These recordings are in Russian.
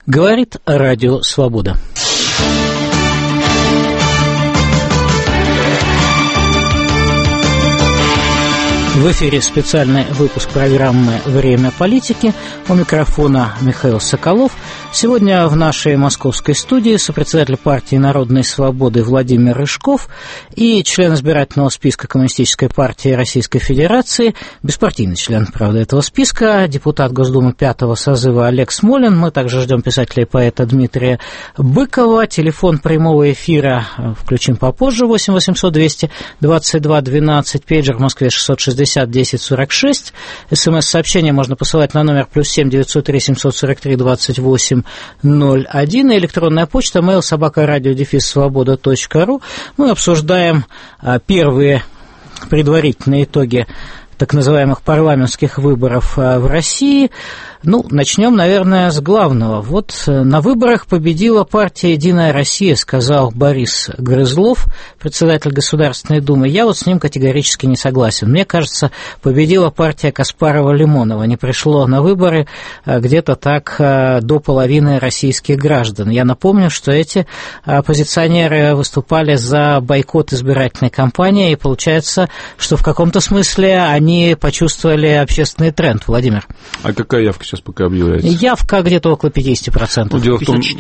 Говорит Радио Свобода. В эфире специальный выпуск программы «Время политики». У микрофона Михаил Соколов. Сегодня в нашей московской студии сопредседатель партии «Народной свободы» Владимир Рыжков и член избирательного списка Коммунистической партии Российской Федерации, беспартийный член, правда, этого списка, депутат Госдумы 5-го созыва Олег Смолин. Мы также ждем писателя и поэта Дмитрия Быкова. Телефон прямого эфира включим попозже, 8 800 222 12, пейджер в Москве 660 10 46. СМС-сообщение можно посылать на номер +7 903 743 28 01. Электронная почта mail@radio-svoboda.ru. Мы обсуждаем первые предварительные итоги так называемых парламентских выборов в России. Начнем, наверное, с главного. Вот на выборах победила партия «Единая Россия», сказал Борис Грызлов, председатель Государственной Думы. Я вот с ним категорически не согласен. Мне кажется, победила партия Каспарова-Лимонова. Не пришло на выборы где-то так до половины российских граждан. Я напомню, что эти оппозиционеры выступали за бойкот избирательной кампании, и получается, что в каком-то смысле они почувствовали общественный тренд. Владимир. А какая явка сейчас пока объявляется? Явка где-то около 50%. Дело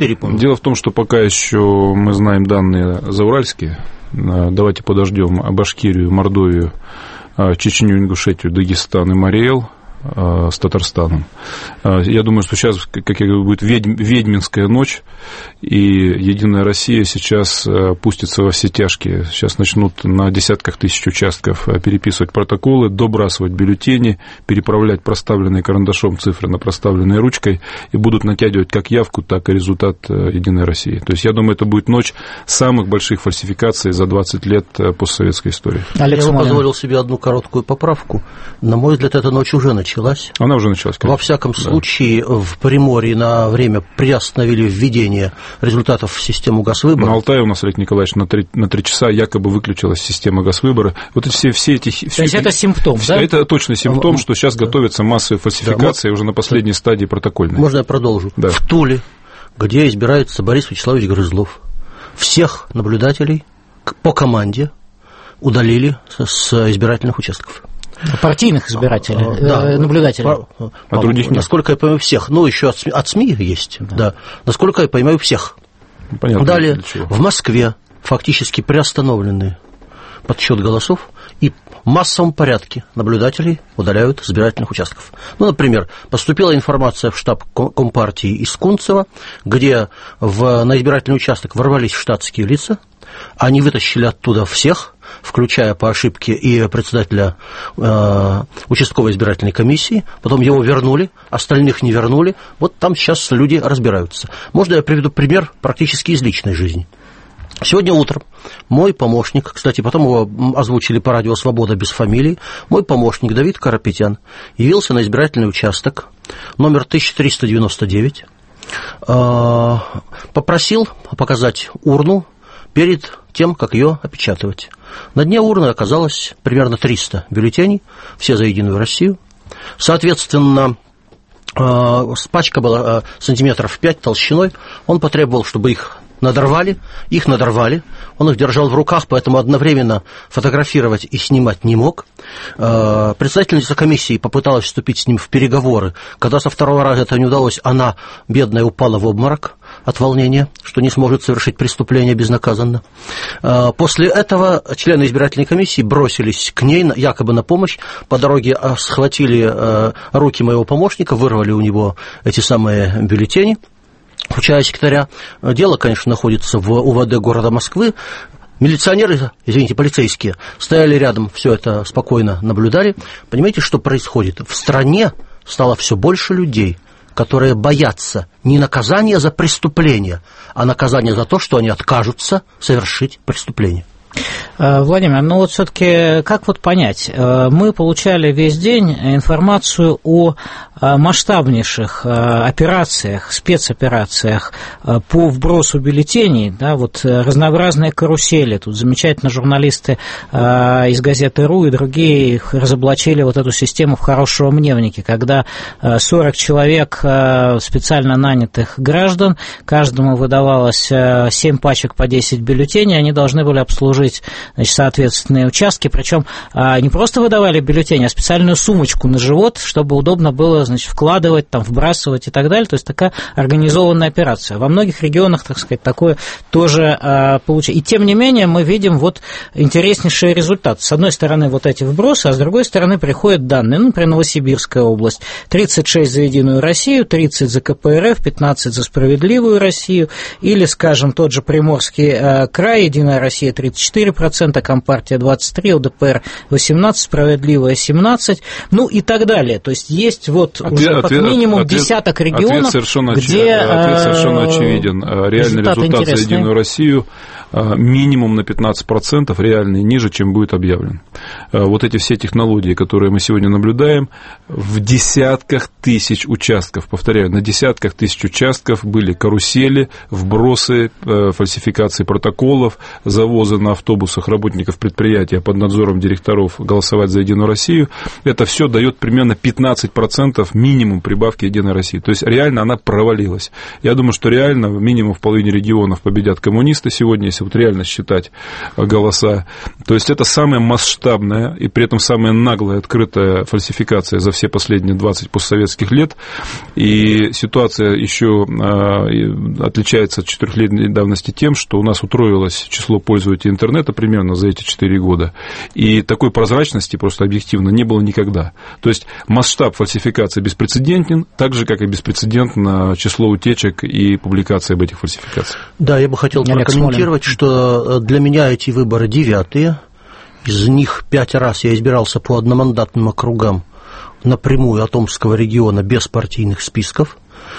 в том, что пока еще мы знаем данные зауральские. Давайте подождем Башкирию, Мордовию, Чечню, Ингушетию, Дагестан и Мариэл с Татарстаном. Я думаю, что сейчас, как я говорю, будет ведьминская ночь, и «Единая Россия» сейчас пустится во все тяжкие. Сейчас начнут на десятках тысяч участков переписывать протоколы, добрасывать бюллетени, переправлять проставленные карандашом цифры на проставленные ручкой, и будут натягивать как явку, так и результат «Единой России». То есть, я думаю, это будет ночь самых больших фальсификаций за 20 лет постсоветской истории. Я бы позволил себе одну короткую поправку. На мой взгляд, эта ночь уже началась. Она уже началась, конечно. Во всяком случае, в Приморье на время приостановили введение результатов в систему Госвыбора. На Алтае у нас, Олег Николаевич, на 3 часа якобы выключилась система Госвыбора. Вот эти все эти... То есть это симптом, да? Это точно симптом, что сейчас готовятся массовые фальсификации уже на последней стадии протокольной. Можно я продолжу? Да. В Туле, где избирается Борис Вячеславович Грызлов, всех наблюдателей по команде удалили с избирательных участков. Партийных избирателей, наблюдателей. А других нет. Насколько я понимаю, всех. Еще от СМИ есть, да. Насколько я понимаю, всех. Понятно. Далее, в Москве фактически приостановлены подсчет голосов, и в массовом порядке наблюдателей удаляют с избирательных участков. Например, поступила информация в штаб Компартии из Кунцево, где на избирательный участок ворвались штатские лица, они вытащили оттуда всех, включая по ошибке и председателя участковой избирательной комиссии, потом его вернули, остальных не вернули. Вот там сейчас люди разбираются. Можно я приведу пример практически из личной жизни? Сегодня утром мой помощник, кстати, потом его озвучили по радио «Свобода» без фамилии, мой помощник Давид Карапетян явился на избирательный участок номер 1399, попросил показать урну перед тем, как ее опечатывать. На дне урны оказалось примерно 300 бюллетеней, все за «Единую Россию». Соответственно, пачка была сантиметров 5 толщиной. Он потребовал, чтобы их надорвали, он их держал в руках, поэтому одновременно фотографировать и снимать не мог. Председательница комиссии попыталась вступить с ним в переговоры. Когда со второго раза это не удалось, она, бедная, упала в обморок от волнения, что не сможет совершить преступление безнаказанно. После этого члены избирательной комиссии бросились к ней якобы на помощь. По дороге схватили руки моего помощника, вырвали у него эти самые бюллетени, включая секретаря. Дело, конечно, находится в УВД города Москвы. Милиционеры, полицейские, стояли рядом, все это спокойно наблюдали. Понимаете, что происходит? В стране стало все больше людей, которые боятся не наказания за преступление, а наказания за то, что они откажутся совершить преступление. Владимир, ну вот все-таки как вот понять? Мы получали весь день информацию о масштабнейших операциях, спецоперациях по вбросу бюллетеней, да, вот разнообразные карусели. Тут замечательно журналисты из газеты «РУ» и другие их разоблачили вот эту систему в хорошем мневнике, когда 40 человек специально нанятых граждан, каждому выдавалось 7 пачек по 10 бюллетеней, они должны были обслужить, значит, соответственные участки, причем не просто выдавали бюллетени, а специальную сумочку на живот, чтобы удобно было, значит, вкладывать, там, вбрасывать и так далее, то есть такая организованная операция. Во многих регионах, так сказать, такое тоже получилось. И тем не менее мы видим вот интереснейший результат. С одной стороны вот эти вбросы, а с другой стороны приходят данные, ну, например, Новосибирская область, 36 за «Единую Россию», 30 за КПРФ, 15 за «Справедливую Россию», или, скажем, тот же Приморский край, «Единая Россия» 34%, Компартия 23%, ЛДПР 18%, «Справедливая» 17%, ну и так далее. То есть есть вот уже как минимум десяток регионов, ответ совершенно очевиден. Реальный результат за «Единую Россию» минимум на 15% реальный ниже, чем будет объявлен. Вот эти все технологии, которые мы сегодня наблюдаем, в десятках тысяч участков, повторяю, на десятках тысяч участков были карусели, вбросы, фальсификации протоколов, завозы на автобусах работников предприятия под надзором директоров голосовать за «Единую Россию». Это все дает примерно 15% минимум прибавки «Единой России». То есть реально она провалилась. Я думаю, что реально минимум в половине регионов победят коммунисты сегодня, если вот реально считать голоса. То есть это самая масштабная и при этом самая наглая открытая фальсификация за все последние 20 постсоветских лет. И ситуация еще отличается от 4-летней давности тем, что у нас утроилось число пользователей интернета примерно за эти 4 года. И такой прозрачности просто объективно не было никогда. То есть масштаб фальсификации беспрецедентен, так же, как и беспрецедентно число утечек и публикаций об этих фальсификациях. Да, я бы хотел прокомментировать, что для меня эти выборы 9-е, из них 5 раз я избирался по одномандатным округам напрямую от Омского региона без партийных списков,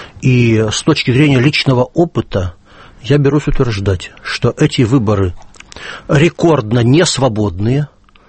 и с точки зрения личного опыта я берусь утверждать, что эти выборы рекордно несвободные,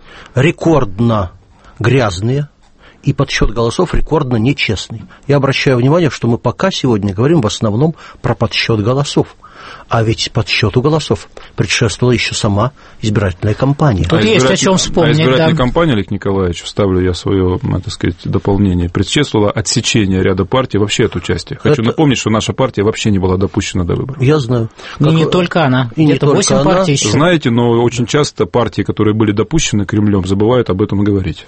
рекордно грязные, и подсчет голосов рекордно нечестный. Я обращаю внимание, что мы пока сегодня говорим в основном про подсчет голосов. А ведь подсчету голосов предшествовала еще сама избирательная кампания. Тут есть о чем вспомнить. Избирательная кампания, Олег Николаевич, вставлю я свое, так сказать, дополнение, предшествовала отсечение ряда партий вообще от участия. Хочу напомнить, что наша партия вообще не была допущена до выборов. Я знаю. И не только она. И где-то 8 партий еще. Знаете, но очень часто партии, которые были допущены Кремлем, забывают об этом говорить.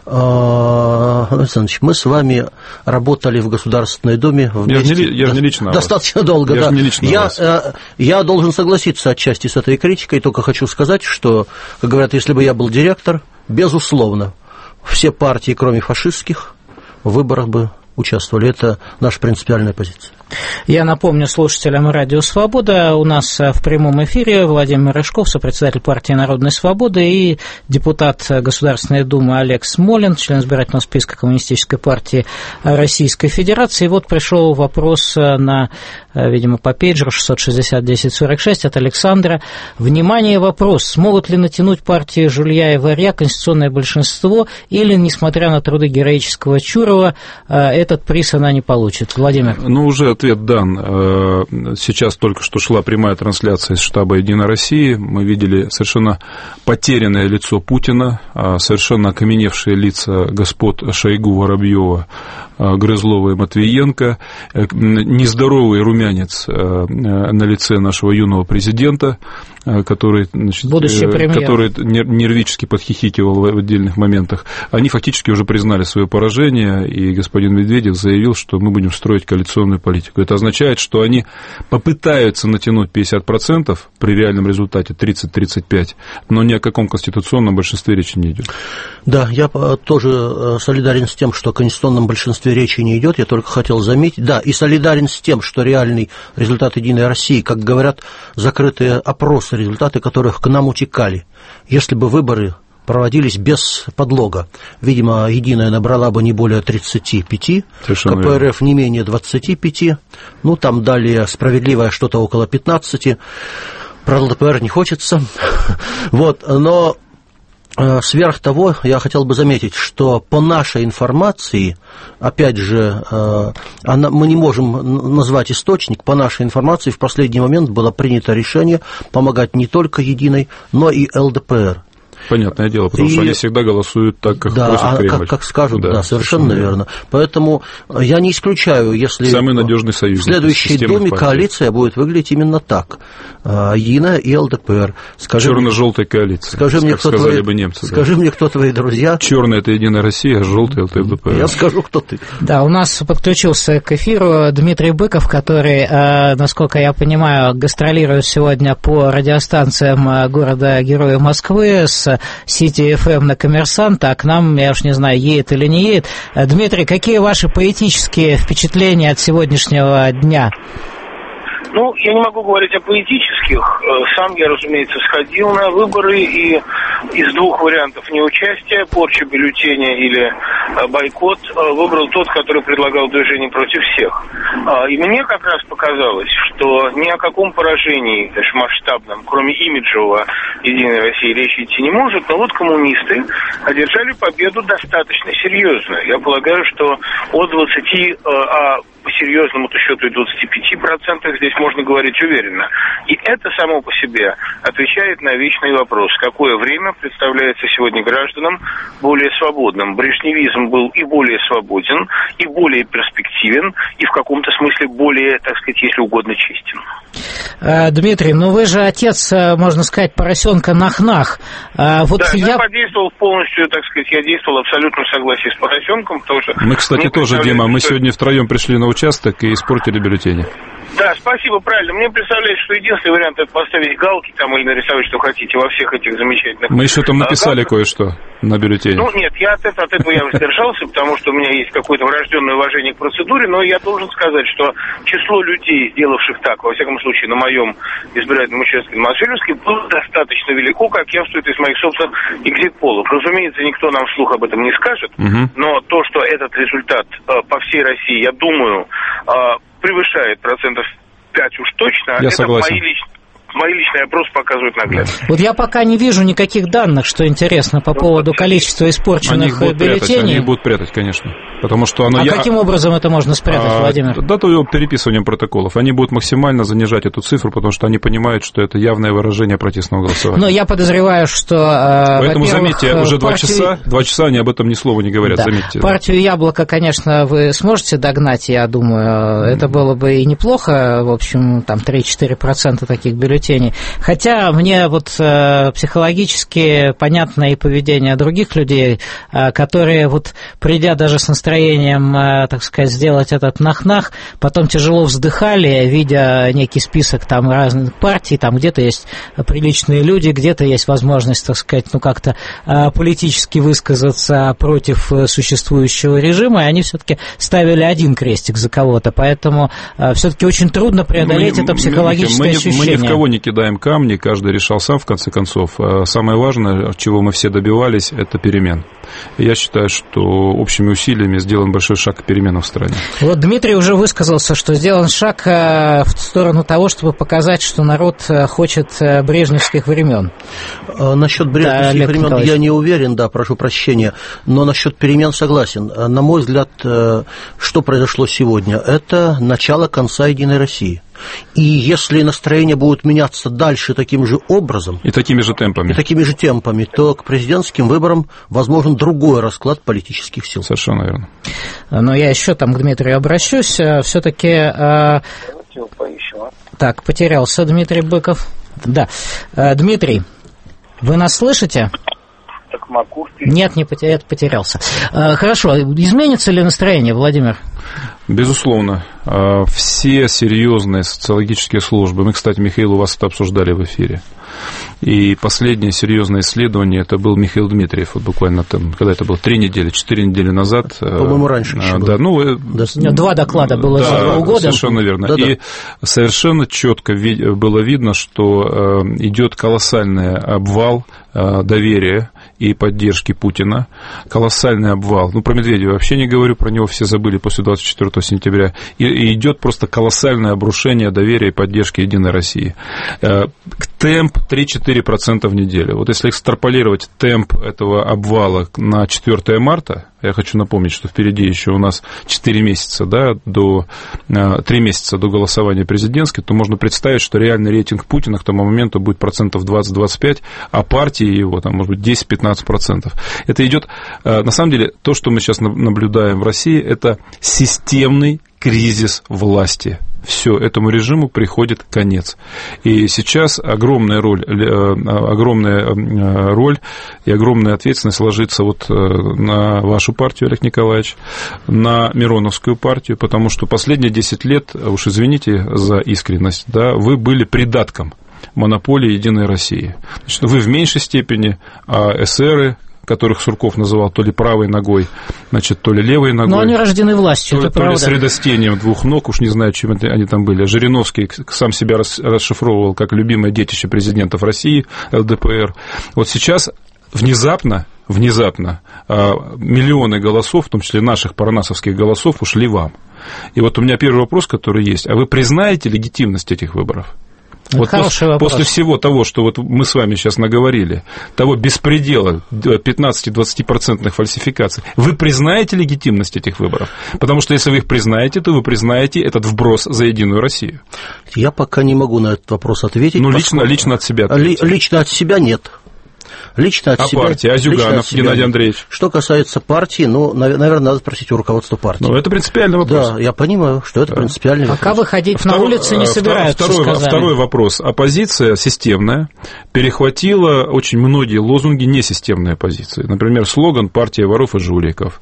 Александр, мы с вами работали в Государственной Думе вместе. Я же не лично достаточно долго. Я же не лично вас. Я должен согласиться отчасти с этой критикой, только хочу сказать, что, как говорят, если бы я был директор, безусловно, все партии, кроме фашистских, в выборах бы участвовали. Это наша принципиальная позиция. Я напомню слушателям Радио Свобода, у нас в прямом эфире Владимир Рыжков, сопредседатель партии Народной Свободы, и депутат Государственной Думы Олег Смолин, член избирательного списка Коммунистической партии Российской Федерации. И вот пришел вопрос на, видимо, по пейджеру 660-1046 от Александра. Внимание, вопрос: смогут ли натянуть партии Жулья и Варья конституционное большинство, или, несмотря на труды героического Чурова, этот приз она не получит? Владимир. Ну, уже ответ дан. Сейчас только что шла прямая трансляция из штаба «Единой России». Мы видели совершенно потерянное лицо Путина, совершенно окаменевшие лица господ Шойгу, Воробьева, Грызлова и Матвиенко, нездоровый румянец на лице нашего юного президента, который, значит, который нервически подхихикивал в отдельных моментах. Они фактически уже признали свое поражение, и господин Медведев заявил, что мы будем строить коалиционную политику. Это означает, что они попытаются натянуть 50% при реальном результате 30-35%, но ни о каком конституционном большинстве речи не идет. Да, я тоже солидарен с тем, что о конституционном большинстве речи не идет. Я только хотел заметить, да, и солидарен с тем, что реальный результат «Единой России», как говорят, закрытые опросы, результаты которых к нам утекали. Если бы выборы проводились без подлога, видимо, «Единая» набрала бы не более 35, совершенно КПРФ не менее 25, ну, там далее «Справедливая» что-то около 15. Про ЛДПР не хочется. Вот, но сверх того, я хотел бы заметить, что по нашей информации, опять же, мы не можем назвать источник, по нашей информации в последний момент было принято решение помогать не только Единой, но и ЛДПР. Понятное дело, потому что они всегда голосуют так, как просит Кремль. Как скажут, да, совершенно верно. Поэтому я не исключаю, если самый надежный союзник в следующей Думе коалиция будет выглядеть именно так. Единая и ЛДПр. Черно-желтая коалиция, скажи мне, кто твои друзья. Черная – это Единая Россия, а желтая – это ЛДПр. Я скажу, кто ты. Да, у нас подключился к эфиру Дмитрий Быков, который, насколько я понимаю, гастролирует сегодня по радиостанциям города-героя Москвы с Сити FM на Коммерсанта, а к нам, я уж не знаю, едет или не едет. Дмитрий, какие ваши поэтические впечатления от сегодняшнего дня? Ну, я не могу говорить о поэтических. Сам я, разумеется, сходил на выборы и из двух вариантов неучастия, порча бюллетеня или бойкот, выбрал тот, который предлагал движение против всех. И мне как раз показалось, что ни о каком поражении, даже масштабном, кроме имиджевого Единой России, речи идти не может, но вот коммунисты одержали победу достаточно серьезную. Я полагаю, что от 20, по серьезному-то счету и 25% здесь можно говорить уверенно. И это само по себе отвечает на вечный вопрос, какое время представляется сегодня гражданам более свободным. Брежневизм был и более свободен, и более перспективен, и в каком-то смысле более, так сказать, если угодно, честен. Дмитрий, ну вы же отец, можно сказать, поросенка Нах-Нах. Вот да, я подействовал полностью, так сказать, я действовал абсолютно в согласии с поросенком, потому что... Мы, кстати, тоже, Дима, мы сегодня втроем пришли на участок и испортили бюллетени. Да, спасибо, правильно. Мне представляется, что единственный вариант — это поставить галки там или нарисовать, что хотите, во всех этих замечательных... Мы еще там написали кое-что на бюллетене. Ну, нет, я от этого я воздержался, потому что у меня есть какое-то врожденное уважение к процедуре, но я должен сказать, что число людей, сделавших так, во всяком случае, на моем избирательном участке в Москве, было достаточно велико, как явствует из моих собственных экзит-полов. Разумеется, никто нам вслух об этом не скажет, но то, что этот результат по всей России, я думаю, превышает 5% уж точно, я это согласен. Мои личные опросы показывают наглядно. Вот я пока не вижу никаких данных, что интересно, по поводу количества испорченных бюллетеней. Они будут прятать, конечно. Потому что оно... каким образом это можно спрятать, Владимир? Дату переписывания протоколов. Они будут максимально занижать эту цифру, потому что они понимают, что это явное выражение протестного голосования. Но я подозреваю, что... Поэтому, заметьте, уже 2 часа они об этом ни слова не говорят, да. Заметьте. Партию «Яблоко», конечно, вы сможете догнать, я думаю. Это было бы и неплохо, в общем, там 3-4% таких бюллетеней. Хотя мне вот психологически понятно и поведение других людей, которые вот, придя даже с настроением, так сказать, сделать этот нах-нах, потом тяжело вздыхали, видя некий список там разных партий, там где-то есть приличные люди, где-то есть возможность, так сказать, ну как-то политически высказаться против существующего режима, и они все-таки ставили один крестик за кого-то, поэтому все-таки очень трудно преодолеть это психологическое ощущение. Мы ни в кого не кидаем камни, каждый решал сам, в конце концов. Самое важное, чего мы все добивались, это перемен. И я считаю, что общими усилиями сделан большой шаг к переменам в стране. Вот Дмитрий уже высказался, что сделан шаг в сторону того, чтобы показать, что народ хочет брежневских времен. Насчет брежневских времен я не уверен, да, прошу прощения, но насчет перемен согласен. На мой взгляд, что произошло сегодня, это начало конца Единой России. И если настроения будут меняться дальше таким же образом... И такими же темпами. То к президентским выборам возможен другой расклад политических сил. Совершенно верно. Но я еще там к Дмитрию обращусь. Все-таки... Так, потерялся Дмитрий Быков. Да. Дмитрий, вы нас слышите? Нет, не потерялся. Хорошо. Изменится ли настроение, Владимир? Безусловно. Все серьезные социологические службы, мы, кстати, Михаил, у вас это обсуждали в эфире, и последнее серьезное исследование, это был Михаил Дмитриев, вот буквально там, когда это было, 4 недели назад. По-моему, раньше еще да, было. 2 доклада было за 2 года. Совершенно верно. Да-да. И совершенно четко было видно, что идет колоссальный обвал доверия и поддержки Путина, колоссальный обвал. Ну, про Медведева вообще не говорю, про него все забыли после 24 сентября. И идет просто колоссальное обрушение доверия и поддержки Единой России. Темп 3-4% в неделю. Вот если экстраполировать темп этого обвала на 4 марта, я хочу напомнить, что впереди еще у нас 4 месяца, да, 3 месяца до голосования президентских, то можно представить, что реальный рейтинг Путина к тому моменту будет 20-25%, а партии его, там, может быть, 10-15%. Это идет, на самом деле, то, что мы сейчас наблюдаем в России, это системный кризис власти. Все, этому режиму приходит конец. И сейчас огромная роль и огромная ответственность ложится вот на вашу партию, Олег Николаевич, на Мироновскую партию, потому что последние 10 лет, уж извините за искренность, да, вы были придатком монополии Единой России. Значит, вы в меньшей степени, а эсеры, которых Сурков называл то ли правой ногой, значит, то ли левой ногой. Но они рождены властью, это правда. То ли средостением двух ног, уж не знаю, чем они там были. Жириновский сам себя расшифровывал как любимое детище президентов России, ЛДПР. Вот сейчас внезапно миллионы голосов, в том числе наших парнасовских голосов, ушли вам. И вот у меня первый вопрос, который есть. А вы признаете легитимность этих выборов? Вот после всего того, что вот мы с вами сейчас наговорили, того беспредела 15-20% фальсификаций, вы признаете легитимность этих выборов? Потому что если вы их признаете, то вы признаете этот вброс за Единую Россию. Я пока не могу на этот вопрос ответить. Ну, лично от себя. Лично от себя нет. Лично от себя. Партия, Зюганов, Геннадий Андреевич. Что касается партии, ну, наверное, надо спросить у руководства партии. Ну, это принципиальный вопрос. Да, я понимаю, что это принципиальный вопрос. Пока выходить на улицы не собираются, Второй вопрос. Оппозиция системная перехватила очень многие лозунги несистемной оппозиции. Например, слоган «Партия воров и жуликов»,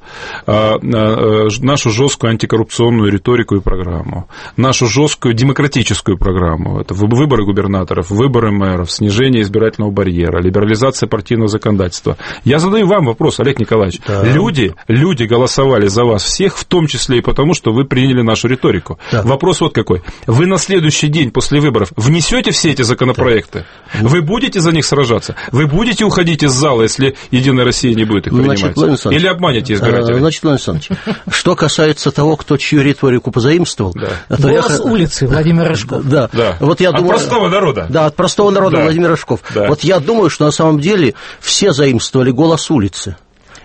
нашу жесткую антикоррупционную риторику и программу, нашу жесткую демократическую программу. Это выборы губернаторов, выборы мэров, снижение избирательного барьера, либерализация партийного законодательства. Я задаю вам вопрос, Олег Николаевич. Да. Люди голосовали за вас всех, в том числе и потому, что вы приняли нашу риторику. Да. Вопрос вот какой. Вы на следующий день после выборов внесете все эти законопроекты? Да. Вы будете за них сражаться? Вы будете уходить из зала, если Единая Россия не будет их принимать? Или обманете избирателей? Значит, Владимир Александрович, что касается того, кто чью риторику позаимствовал... Голос улицы, Владимир Рыжков. Да. Вот я думаю, от простого народа. Да, от простого народа, Владимир Рыжков. Вот я думаю, что на самом деле все заимствовали голос улицы.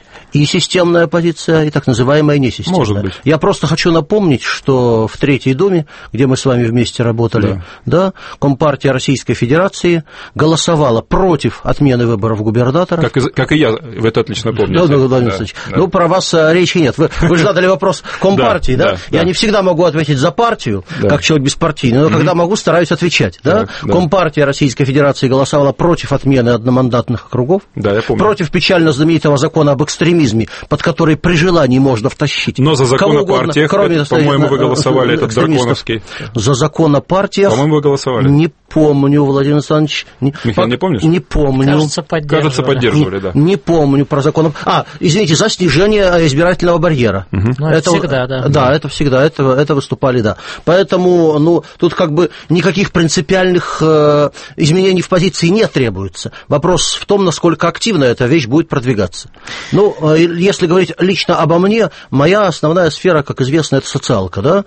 И системная оппозиция, и так называемая несистемная. Может быть. Я просто хочу напомнить, что в Третьей Думе, где мы с вами вместе работали, да, Компартия Российской Федерации голосовала против отмены выборов губернатора. Как и я, вы это отлично помните. Да, Владимир Александрович. Ну, про вас речи нет. Вы же задали вопрос Компартии, да? Я не всегда могу ответить за партию, как человек беспартийный, но когда могу, стараюсь отвечать, да? Компартия Российской Федерации голосовала против отмены одномандатных округов, против печально знаменитого закона об экстремизме, под который при желании можно втащить. Но за закон о партиях, по-моему, вы голосовали, этот драконовский. За закон о партиях. По-моему, вы голосовали. Не помню, Владимир Александрович. Михаил, не помнишь? Не помню. Кажется, поддерживали, да. Не помню про закон. Извините, за снижение избирательного барьера. Это всегда, да. Да, это всегда, это выступали, да. Поэтому, ну, тут как бы никаких принципиальных изменений в позиции не требуется. Вопрос в том, насколько активно эта вещь будет продвигаться. Ну, если говорить лично обо мне, моя основная сфера, как известно, это социалка, да?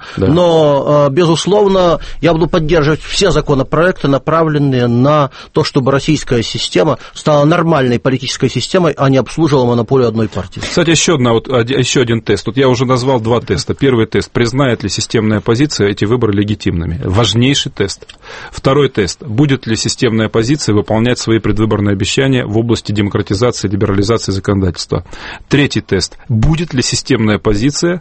Но, безусловно, я буду поддерживать все законопроекты, направленные на то, чтобы российская система стала нормальной политической системой, а не обслуживала монополию одной партии. Кстати, еще один тест. Вот я уже назвал 2 теста. Первый тест. Признает ли системная оппозиция эти выборы легитимными? Важнейший тест. Второй тест. Будет ли системная оппозиция выполнять свои предвыборные обещания в области демократизации и либерализации законодательства? Третий тест. Будет ли системная оппозиция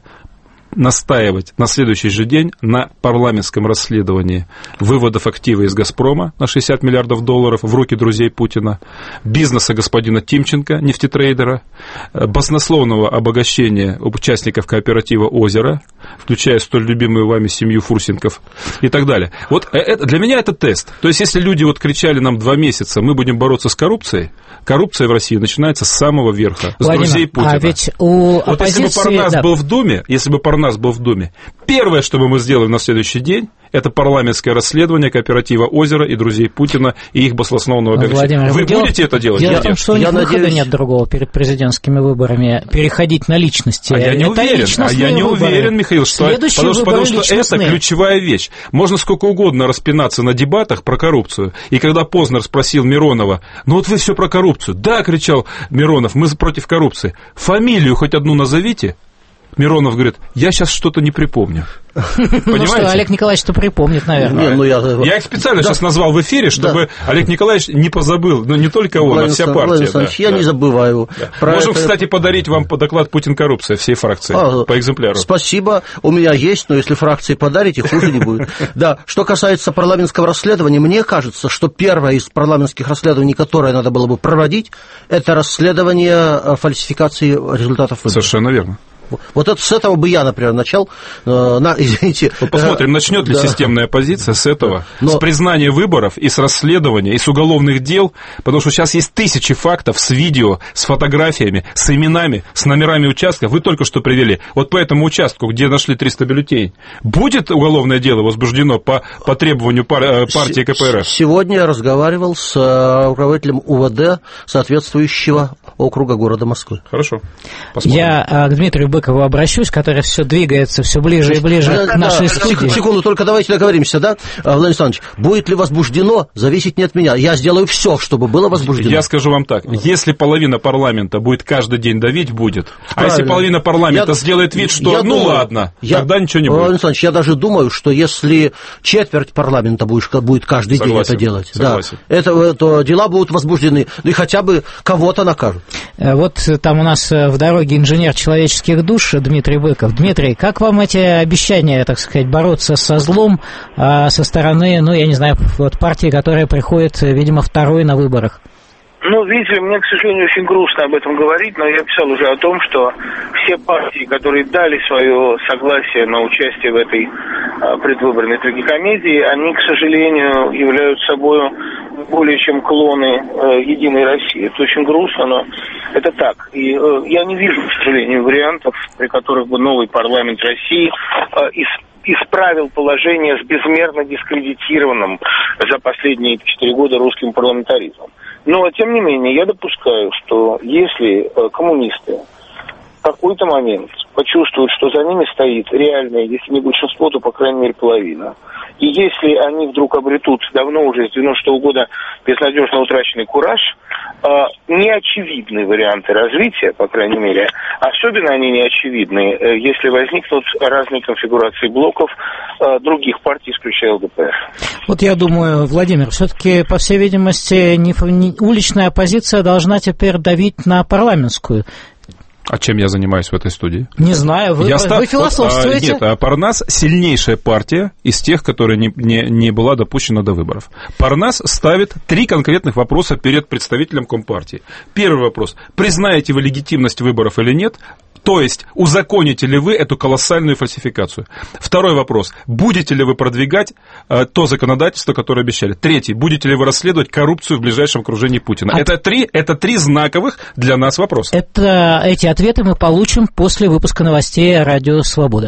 настаивать на следующий же день на парламентском расследовании выводов актива из «Газпрома» на 60 миллиардов долларов в руки друзей Путина, бизнеса господина Тимченко, нефтетрейдера, баснословного обогащения участников кооператива «Озеро», включая столь любимую вами семью Фурсенков и так далее. Вот для меня это тест. То есть, если люди вот кричали нам 2 месяца, мы будем бороться с коррупцией, коррупция в России начинается с самого верха, с друзей Путина. А ведь у оппозиции... Если бы Парнас был в Думе, первое, что бы мы сделали на следующий день, это парламентское расследование кооператива «Озеро» и друзей Путина и их баснословного обогащения. Вы будете это делать? Дело в том, что у них выхода нет другого перед президентскими выборами. Переходить на личности. Я не уверен, Михаил, потому что это ключевая вещь. Можно сколько угодно распинаться на дебатах про коррупцию. И когда Познер спросил Миронова, ну вот вы все про коррупцию. Да, кричал Миронов, мы против коррупции. Фамилию хоть одну назовите. Миронов говорит, я сейчас что-то не припомню. Понимаете? Ну что, Олег Николаевич-то припомнит, наверное. Я их специально сейчас назвал в эфире, чтобы Олег Николаевич не позабыл. Но не только он, а вся партия. Я не забываю. Можем, кстати, подарить вам доклад «Путин-коррупция» всей фракции по экземпляру. Спасибо, у меня есть, но если фракции подарите, хуже не будет. Да, что касается парламентского расследования, мне кажется, что первое из парламентских расследований, которое надо было бы проводить, это расследование фальсификации результатов выборов. Совершенно верно. Вот это, с этого бы я, например, начал. Извините. Посмотрим, начнет ли системная оппозиция с этого, с признания выборов и с расследования, и с уголовных дел, потому что сейчас есть тысячи фактов с видео, с фотографиями, с именами, с номерами участков. Вы только что привели. Вот по этому участку, где нашли 300 бюллетеней, будет уголовное дело возбуждено по требованию партии КПРФ? Сегодня я разговаривал с руководителем УВД соответствующего округа города Москвы. Хорошо. Посмотрим. Я к Дмитрию Быкову обращусь, который все двигается все ближе и ближе к нашей студии. Секунду, только давайте договоримся, да, Владимир Александрович? Будет ли возбуждено, зависит не от меня. Я сделаю все, чтобы было возбуждено. Я скажу вам так. Если половина парламента будет каждый день давить, будет. А если половина парламента сделает вид, что ладно, тогда ничего не будет. Владимир Александрович, я даже думаю, что если четверть парламента будет каждый день это делать, то дела будут возбуждены, и хотя бы кого-то накажут. Вот там у нас в дороге инженер человеческих душ Дмитрий Быков. Дмитрий, как вам эти обещания, так сказать, бороться со злом со стороны, я не знаю, вот партии, которая приходит, видимо, второй на выборах? Видите ли, мне, к сожалению, очень грустно об этом говорить, но я писал уже о том, что все партии, которые дали свое согласие на участие в этой предвыборной трагикомедии, они, к сожалению, являются собой более чем клоны Единой России. Это очень грустно, но это так. И я не вижу, к сожалению, вариантов, при которых бы новый парламент России исправил положение с безмерно дискредитированным за последние 4 года русским парламентаризмом. Но, тем не менее, я допускаю, что если коммунисты в какой-то момент почувствуют, что за ними стоит реальное, если не большинство, то, по крайней мере, половина, и если они вдруг обретут давно уже с 96-го года безнадежно утраченный кураж, неочевидные варианты развития, по крайней мере, особенно они неочевидны, если возникнут разные конфигурации блоков других партий, исключая ЛДПР. Вот я думаю, Владимир, все-таки, по всей видимости, уличная оппозиция должна теперь давить на парламентскую. А чем я занимаюсь в этой студии? Не знаю, вы философствуете? Нет, Парнас сильнейшая партия из тех, которая не была допущена до выборов. Парнас ставит 3 конкретных вопроса перед представителем Компартии. Первый вопрос. Признаете вы легитимность выборов или нет? То есть, узаконите ли вы эту колоссальную фальсификацию? Второй вопрос. Будете ли вы продвигать то законодательство, которое обещали? Третий. Будете ли вы расследовать коррупцию в ближайшем окружении Путина? Это три знаковых для нас вопроса. Эти ответы мы получим после выпуска новостей «Радио Свобода».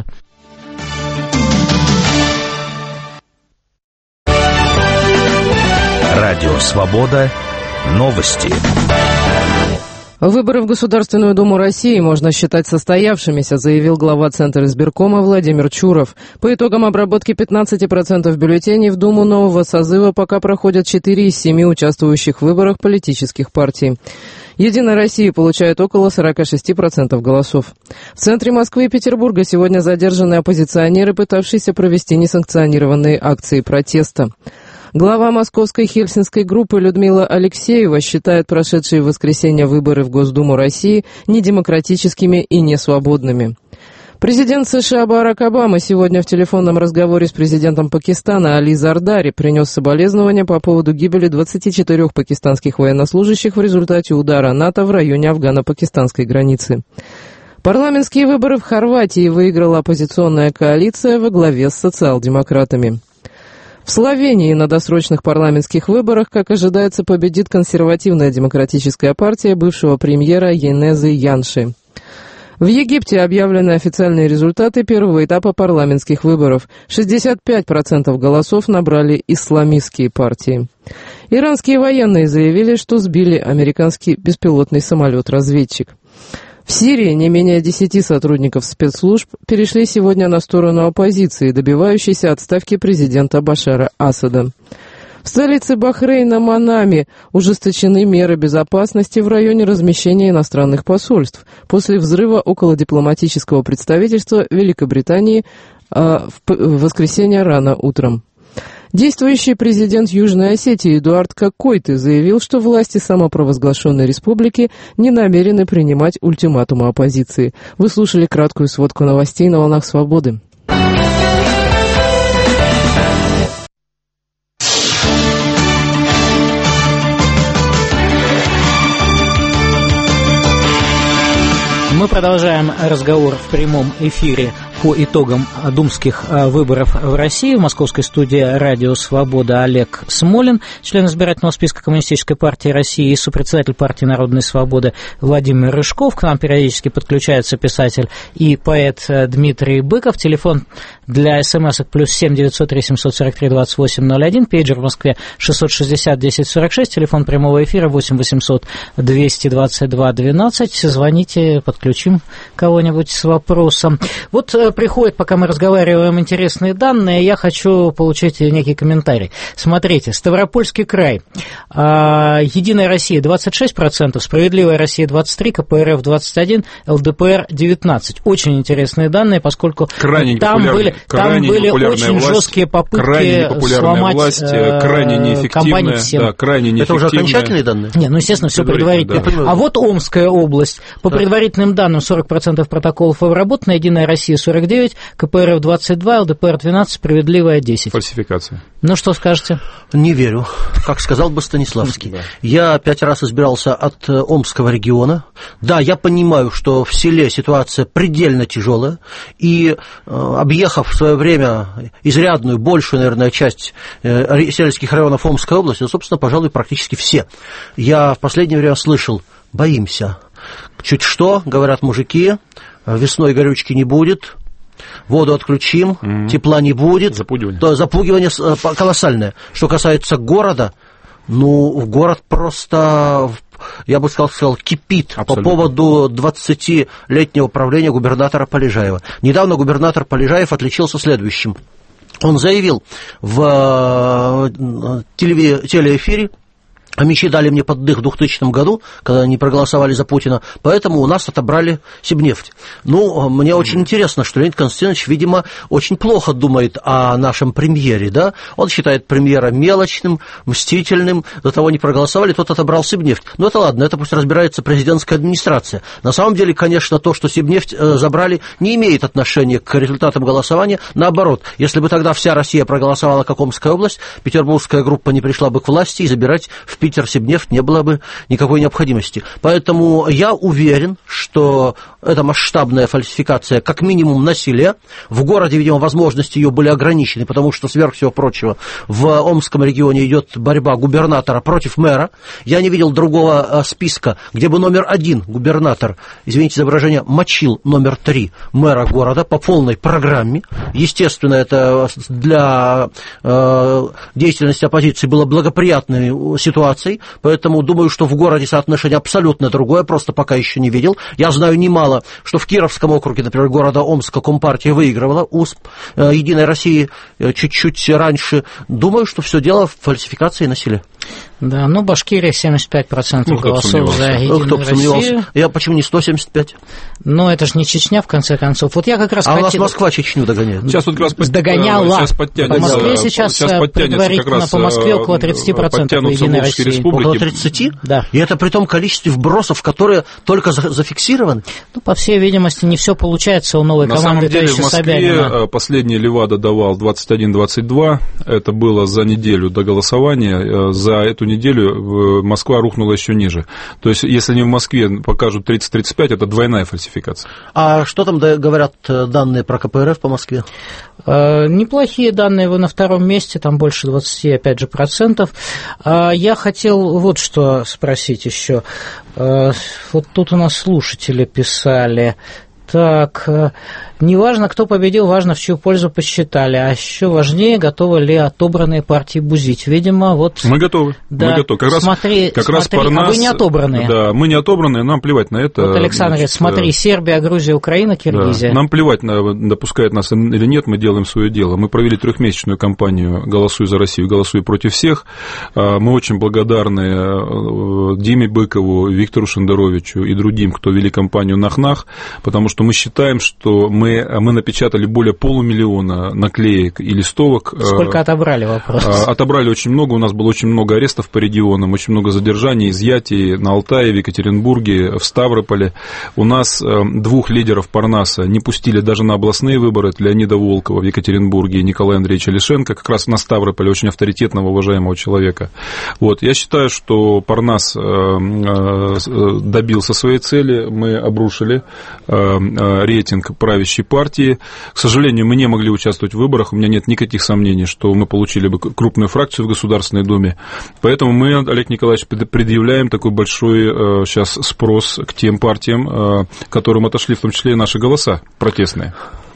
Радио Свобода. Новости. Выборы в Государственную Думу России можно считать состоявшимися, заявил глава Центра избиркома Владимир Чуров. По итогам обработки 15% бюллетеней в Думу нового созыва пока проходят 4 из 7 участвующих в выборах политических партий. «Единая Россия» получает около 46% голосов. В центре Москвы и Петербурга сегодня задержаны оппозиционеры, пытавшиеся провести несанкционированные акции протеста. Глава московской хельсинской группы Людмила Алексеева считает прошедшие в воскресенье выборы в Госдуму России недемократическими и несвободными. Президент США Барак Обама сегодня в телефонном разговоре с президентом Пакистана Али Зардари принес соболезнования по поводу гибели 24 пакистанских военнослужащих в результате удара НАТО в районе афгано-пакистанской границы. Парламентские выборы в Хорватии выиграла оппозиционная коалиция во главе с социал-демократами. В Словении на досрочных парламентских выборах, как ожидается, победит консервативная демократическая партия бывшего премьера Янезы Янши. В Египте объявлены официальные результаты первого этапа парламентских выборов. 65% голосов набрали исламистские партии. Иранские военные заявили, что сбили американский беспилотный самолет-разведчик. В Сирии не менее 10 сотрудников спецслужб перешли сегодня на сторону оппозиции, добивающейся отставки президента Башара Асада. В столице Бахрейна Манаме ужесточены меры безопасности в районе размещения иностранных посольств после взрыва около дипломатического представительства Великобритании в воскресенье рано утром. Действующий президент Южной Осетии Эдуард Кокойты заявил, что власти самопровозглашенной республики не намерены принимать ультиматумы оппозиции. Вы слушали краткую сводку новостей на «Волнах Свободы». Мы продолжаем разговор в прямом эфире по итогам думских выборов в России. В московской студии «Радио Свобода» Олег Смолин, член избирательного списка Коммунистической партии России и сопредседатель партии Народной Свободы Владимир Рыжков. К нам периодически подключается писатель и поэт Дмитрий Быков. Телефон для смс-ок +7 903 743 2801, пейджер в Москве 660 1046, телефон прямого эфира 8 800 222 12. Звоните, подключим кого-нибудь с вопросом. Вот приходят, пока мы разговариваем, интересные данные, я хочу получить некий комментарий. Смотрите, Ставропольский край, Единая Россия 26%, Справедливая Россия 23%, КПРФ 21%, ЛДПР 19%. Очень интересные данные, поскольку там были очень жесткие попытки сломать власть, крайне неэффективная, всем. Да, крайне неэффективная. Это уже окончательные данные? Нет, ну, естественно, все предварительно. Да. А вот Омская область. По предварительным данным, 40% протоколов обработано, Единая Россия 49%, КПРФ 22%, ЛДПР 12%, Справедливая 10%. Фальсификация. Ну, что скажете? Не верю, как сказал бы Станиславский. Я 5 раз избирался от Омского региона. Да, я понимаю, что в селе ситуация предельно тяжелая, и объехав в свое время изрядную, большую, наверное, часть сельских районов Омской области, ну, собственно, пожалуй, практически все, я в последнее время слышал: боимся. Чуть что, говорят мужики, весной горючки не будет, воду отключим, тепла не будет. Запугивание. То запугивание колоссальное. Что касается города, ну, город просто, я бы сказал, кипит. Абсолютно. По поводу 20-летнего правления губернатора Полежаева. Недавно губернатор Полежаев отличился следующим. Он заявил в телеэфире: а мечи дали мне поддых в 2000 году, когда они проголосовали за Путина, поэтому у нас отобрали Сибнефть. Ну, мне очень интересно, что Леонид Константинович, видимо, очень плохо думает о нашем премьере, да? Он считает премьера мелочным, мстительным, до того не проголосовали, тот отобрал Сибнефть. Ну, это ладно, это пусть разбирается президентская администрация. На самом деле, конечно, то, что Сибнефть забрали, не имеет отношения к результатам голосования. Наоборот, если бы тогда вся Россия проголосовала, как Омская область, петербургская группа не пришла бы к власти, и забирать в Питер Сибнефть не было бы никакой необходимости. Поэтому я уверен, что это масштабная фальсификация, как минимум на селе. В городе, видимо, возможности ее были ограничены, потому что, сверх всего прочего, в Омском регионе идет борьба губернатора против мэра. Я не видел другого списка, где бы номер 1 губернатор, извините за выражение, мочил номер 3 мэра города по полной программе. Естественно, это для деятельности оппозиции было благоприятной ситуацией. Поэтому думаю, что в городе соотношение абсолютно другое, просто пока еще не видел. Я знаю немало, что в Кировском округе, например, города Омска, Компартия выигрывала, УСП, Единой России чуть-чуть раньше. Думаю, что все дело в фальсификации на селе. Да, ну, Башкирия 75% голосов за Единую Россию. Я почему не 175? Ну, это же не Чечня, в конце концов. Вот я как раз у нас Москва Чечню догоняет. Сейчас тут как раз догоняла. Сейчас подтянется. По Москве сейчас предварительно по Москве около 30% у Единой России. Около 30? Да. И это при том количестве вбросов, которые только зафиксированы? Ну, по всей видимости, не все получается у новой команды товарища Собянина. На самом деле в Москве последний Левада давал 21-22. Это было за неделю до голосования. За эту неделю Москва рухнула еще ниже. То есть, если они в Москве покажут 30-35, это двойная фальсификация. А что там говорят данные про КПРФ по Москве? Неплохие данные, вы на втором месте, там больше 20, опять же, процентов. Я хотел вот что спросить еще. Вот тут у нас слушатели писали. Так, не важно, кто победил, важно, в чью пользу посчитали. А еще важнее, готовы ли отобранные партии бузить. Видимо, вот... Мы готовы. Да. Мы готовы. Как раз Парнас... А вы не отобранные. Да, мы не отобранные, нам плевать на это. Вот Александр говорит, смотри, Сербия, Грузия, Украина, Киргизия. Да. Нам плевать, допускает нас или нет, мы делаем свое дело. Мы провели 3-месячную кампанию «Голосуй за Россию, голосуй против всех». Мы очень благодарны Диме Быкову, Виктору Шендеровичу и другим, кто вели кампанию «Нах-Нах», потому что мы считаем, что мы напечатали более 500 000 наклеек и листовок. Сколько отобрали, вопрос? Отобрали очень много, у нас было очень много арестов по регионам, очень много задержаний, изъятий на Алтае, в Екатеринбурге, в Ставрополе. У нас 2 лидеров Парнаса не пустили даже на областные выборы, это Леонида Волкова в Екатеринбурге и Николая Андреевича Лишенко, как раз на Ставрополе, очень авторитетного, уважаемого человека. Вот. Я считаю, что Парнас добился своей цели, мы обрушили рейтинг правящей партии. К сожалению, мы не могли участвовать в выборах, у меня нет никаких сомнений, что мы получили бы крупную фракцию в Государственной Думе. Поэтому мы, Олег Николаевич, предъявляем такой большой сейчас спрос к тем партиям, которым отошли в том числе и наши голоса протестные.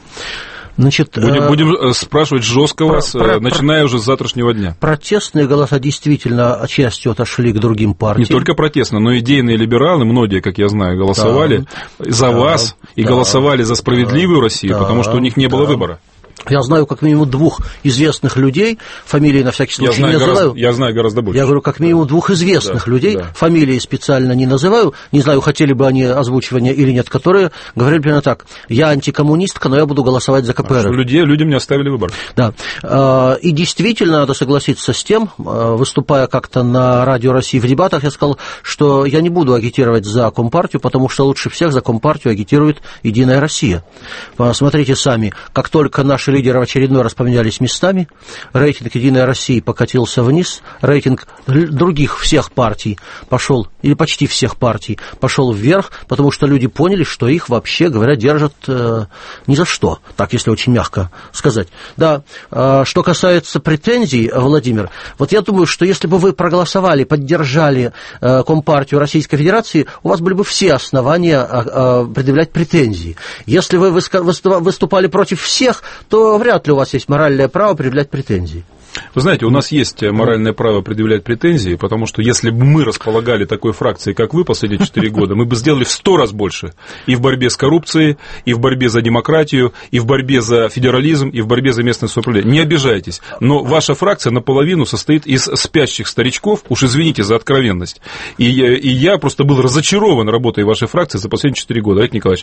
Значит, будем спрашивать жестко вас, начиная уже с завтрашнего дня. Протестные голоса действительно отчасти отошли к другим партиям. Не только протестные, но и идейные либералы, многие, как я знаю, голосовали за вас и голосовали за справедливую Россию, потому что у них не было выбора. Я знаю как минимум 2 известных людей, фамилии на всякий случай не называю. Я знаю гораздо больше. Я говорю, как минимум 2 известных людей, фамилии специально не называю, не знаю, хотели бы они озвучивания или нет, которые говорили примерно так: я антикоммунистка, но я буду голосовать за КПРФ. Людям не оставили выбор. Да. И действительно надо согласиться с тем, выступая как-то на Радио России в дебатах, я сказал, что я не буду агитировать за Компартию, потому что лучше всех за Компартию агитирует Единая Россия. Посмотрите сами, как только наши лидеры в очередной раз поменялись местами, рейтинг «Единой России» покатился вниз, рейтинг других всех партий пошел, или почти всех партий, пошел вверх, потому что люди поняли, что их, вообще говоря, держат ни за что, так, если очень мягко сказать. Да, что касается претензий, Владимир, вот я думаю, что если бы вы проголосовали, поддержали Компартию Российской Федерации, у вас были бы все основания предъявлять претензии. Если вы выступали против всех, то вряд ли у вас есть моральное право предъявлять претензии. Вы знаете, у нас есть моральное право предъявлять претензии, потому что если бы мы располагали такой фракцией, как вы, последние 4 года, мы бы сделали в 100 раз больше и в борьбе с коррупцией, и в борьбе за демократию, и в борьбе за федерализм, и в борьбе за местное самоуправление. Не обижайтесь, но ваша фракция наполовину состоит из спящих старичков, уж извините за откровенность. И я просто был разочарован работой вашей фракции за последние 4 года, Олег Николаевич.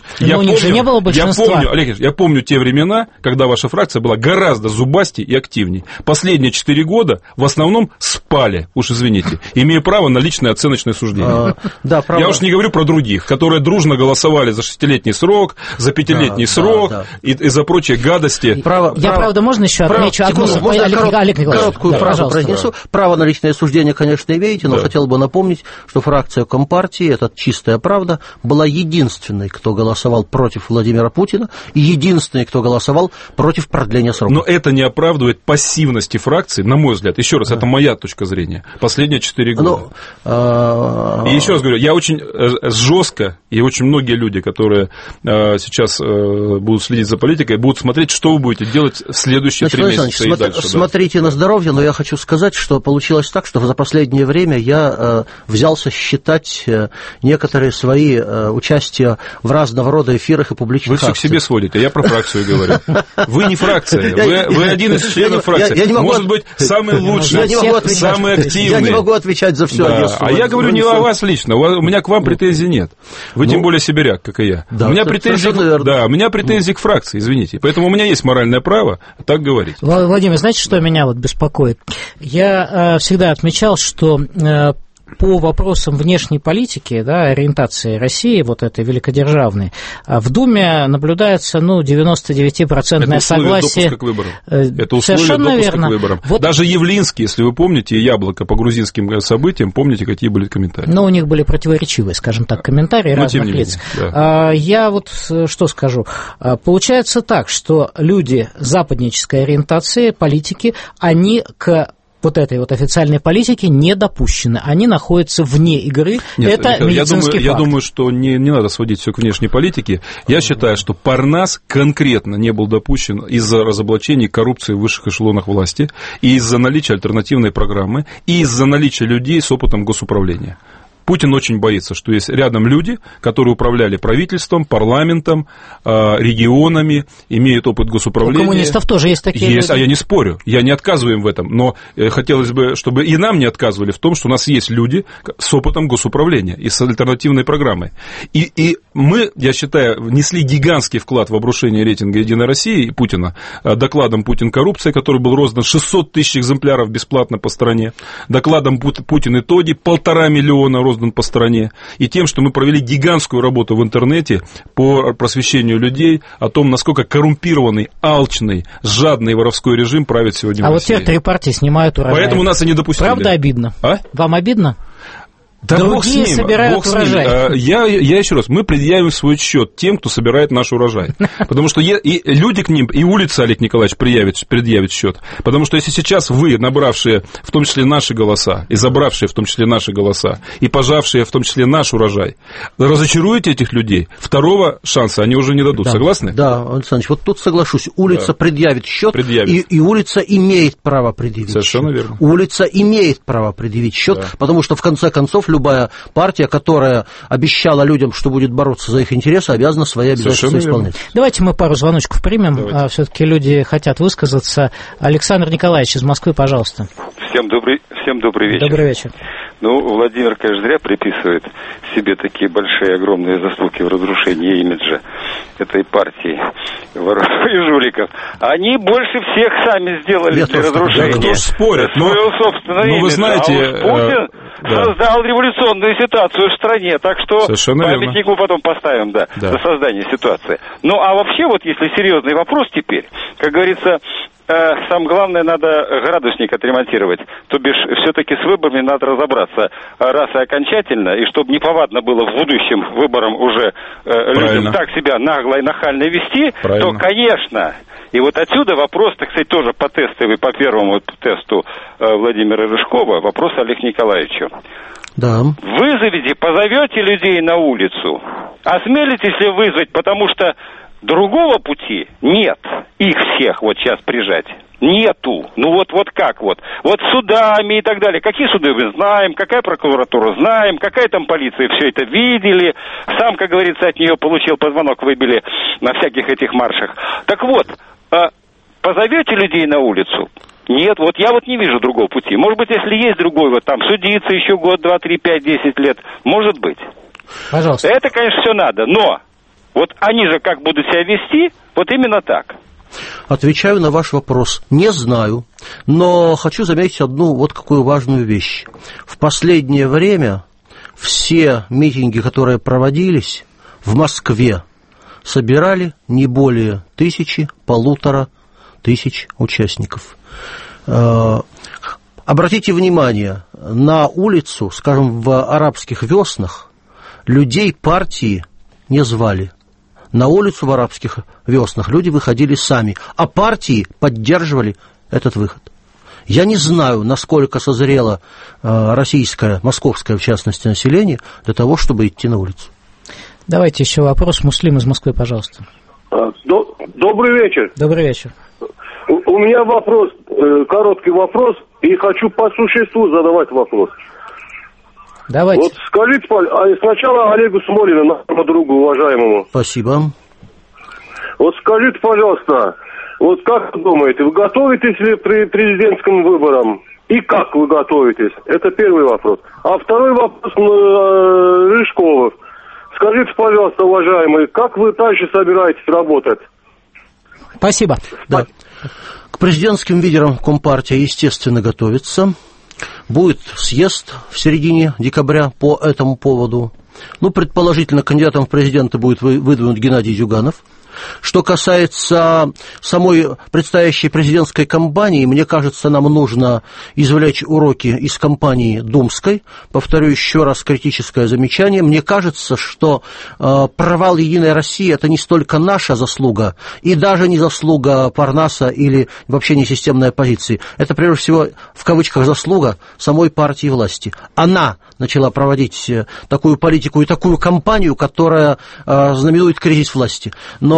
Я помню те времена, когда ваша фракция была гораздо зубастей и активней. Последние 4 года в основном спали, уж извините, имея право на личное оценочное суждение. Я уж не говорю про других, которые дружно голосовали за 6-летний срок, за 5-летний срок и за прочие гадости. Правда, можно еще отмечу одну... Олег Николаевич, короткую фразу произнесу. Право на личное суждение, конечно, имеете, но хотел бы напомнить, что фракция Компартии, это чистая правда, была единственной, кто голосовал против Владимира Путина, и единственной, кто голосовал против продления срока. Но это не оправдывает пассивности фракции, на мой взгляд, еще раз, это моя точка зрения, последние 4 года. И еще раз говорю, я очень жестко, и очень многие люди, которые сейчас будут следить за политикой, будут смотреть, что вы будете делать в следующие 3 месяца и дальше. Смотрите на здоровье, но я хочу сказать, что получилось так, что за последнее время я взялся считать некоторые свои участия в разного рода эфирах и публичных акциях. Вы все к себе сводите, я про фракцию говорю. Вы не фракция, вы один из членов фракции. Может быть, самый лучший, самый активный. Я не могу отвечать за все. А я говорю не о вас лично, у меня к вам претензий нет. Вы тем более сибиряк, как и я. У меня претензии к фракции, извините. Поэтому у меня есть моральное право так говорить. Владимир, знаете, что меня вот беспокоит? Я всегда отмечал, что по вопросам внешней политики, да, ориентации России, вот этой великодержавной, в Думе наблюдается, 99% согласие. Это условие допуска к выборам. Это условие допуска к выборам. Вот... Даже Явлинский, если вы помните, и Яблоко по грузинским событиям, помните, какие были комментарии? У них были противоречивые, скажем так, комментарии разных лиц. Да. Я вот что скажу. Получается так, что люди западнической ориентации, политики, они к вот этой вот официальной политики не допущены. Они находятся вне игры. Нет, это медицинский факт. Я думаю, что не надо сводить все к внешней политике. Я считаю, что Парнас конкретно не был допущен из-за разоблачений коррупции в высших эшелонах власти, и из-за наличия альтернативной программы, и из-за наличия людей с опытом госуправления. Путин очень боится, что есть рядом люди, которые управляли правительством, парламентом, регионами, имеют опыт госуправления. У коммунистов тоже есть такие люди. А я не спорю, я не отказываю им в этом, но хотелось бы, чтобы и нам не отказывали в том, что у нас есть люди с опытом госуправления и с альтернативной программой. И мы, я считаю, внесли гигантский вклад в обрушение рейтинга «Единой России» и Путина докладом «Путин. Коррупция», который был роздан 600 тысяч экземпляров бесплатно по стране, докладом «Путин. Итоги», 1,5 миллиона роздан по стране, и тем, что мы провели гигантскую работу в интернете по просвещению людей о том, насколько коррумпированный, алчный, жадный воровской режим правит сегодня в России. А вот те 3 партии снимают урожай. Поэтому нас и не допустили. Правда обидно? А? Вам обидно? Да другие собирают урожай. Я еще раз, мы предъявим свой счет тем, кто собирает наш урожай. Потому что и люди к ним, и улица, Олег Николаевич, предъявит счет. Потому что если сейчас вы, набравшие в том числе наши голоса, и забравшие в том числе наши голоса, и пожавшие в том числе наш урожай, разочаруете этих людей, второго шанса они уже не дадут. Да. Согласны? Да, Александрович, вот тут соглашусь. Улица предъявит счет, и улица имеет право предъявить. Совершенно верно. Улица имеет право предъявить счет, потому что в конце концов любая партия, которая обещала людям, что будет бороться за их интересы, обязана свои обязательства исполнять. Давайте мы пару звоночков примем. Все-таки люди хотят высказаться. Александр Николаевич из Москвы, пожалуйста. Всем добрый вечер. Добрый вечер. Ну, Владимир, конечно, зря приписывает себе такие большие, огромные заслуги в разрушении имиджа этой партии воров и жуликов. Они больше всех сами сделали для разрушения. Кто ж спорит? Своего собственного имиджа. Вы знаете, Путин создал революционную ситуацию в стране, так что памятник мы потом поставим, за создание ситуации. Ну, а вообще, вот если серьезный вопрос теперь, как говорится, самое главное, надо градусник отремонтировать. То бишь, все-таки с выборами надо разобраться раз и окончательно, и чтобы неповадно было в будущем выборам уже людям так себя нагло и нахально вести, то, конечно, и вот отсюда вопрос, так сказать, тоже по тестовой, по первому тесту Владимира Рыжкова, вопрос Олегу Николаевичу. Да. Вызовите, позовете людей на улицу, осмелитесь ли вызвать, потому что другого пути нет, их всех вот сейчас прижать. Нету. Ну вот как вот. Вот судами и так далее. Какие суды мы знаем, какая прокуратура знаем, какая там полиция, все это видели. Сам, как говорится, от нее получил позвонок, выбили на всяких этих маршах. Так вот, позовете людей на улицу? Нет, вот я вот не вижу другого пути. Может быть, если есть другой, вот там судиться еще год, 2, 3, 5, 10 лет, может быть. Пожалуйста. Это, конечно, все надо, но вот они же как будут себя вести, вот именно так. Отвечаю на ваш вопрос. Не знаю, но хочу заметить одну вот какую важную вещь. В последнее время все митинги, которые проводились в Москве, собирали не более 1000-1500 участников. Обратите внимание, на улицу, скажем, в арабских веснах людей партии не звали. На улицу в арабских веснах люди выходили сами, а партии поддерживали этот выход. Я не знаю, насколько созрело российское, московское, в частности, население для того, чтобы идти на улицу. Давайте еще вопрос. Муслим из Москвы, пожалуйста. Добрый вечер. Добрый вечер. У меня вопрос, короткий вопрос, и хочу по существу задавать вопрос. Давайте. Вот скажите, сначала Олегу Смолину, нашему другу уважаемому. Спасибо. Вот скажите, пожалуйста, вот как вы думаете, вы готовитесь ли при президентским выборам? И как вы готовитесь? Это первый вопрос. А второй вопрос Рыжкова. Скажите, пожалуйста, уважаемый, как вы дальше собираетесь работать? Спасибо. Да. К президентским лидерам Компартия, естественно, готовится. Будет съезд в середине декабря по этому поводу. Ну, предположительно, кандидатом в президенты будет выдвинут Геннадий Зюганов. Что касается самой предстоящей президентской кампании, мне кажется, нам нужно извлечь уроки из кампании думской. Повторю еще раз критическое замечание. Мне кажется, что провал «Единой России» – это не столько наша заслуга, и даже не заслуга Парнаса или вообще не системной оппозиции. Это, прежде всего, в кавычках, заслуга самой партии власти. Она начала проводить такую политику и такую кампанию, которая знаменует кризис власти.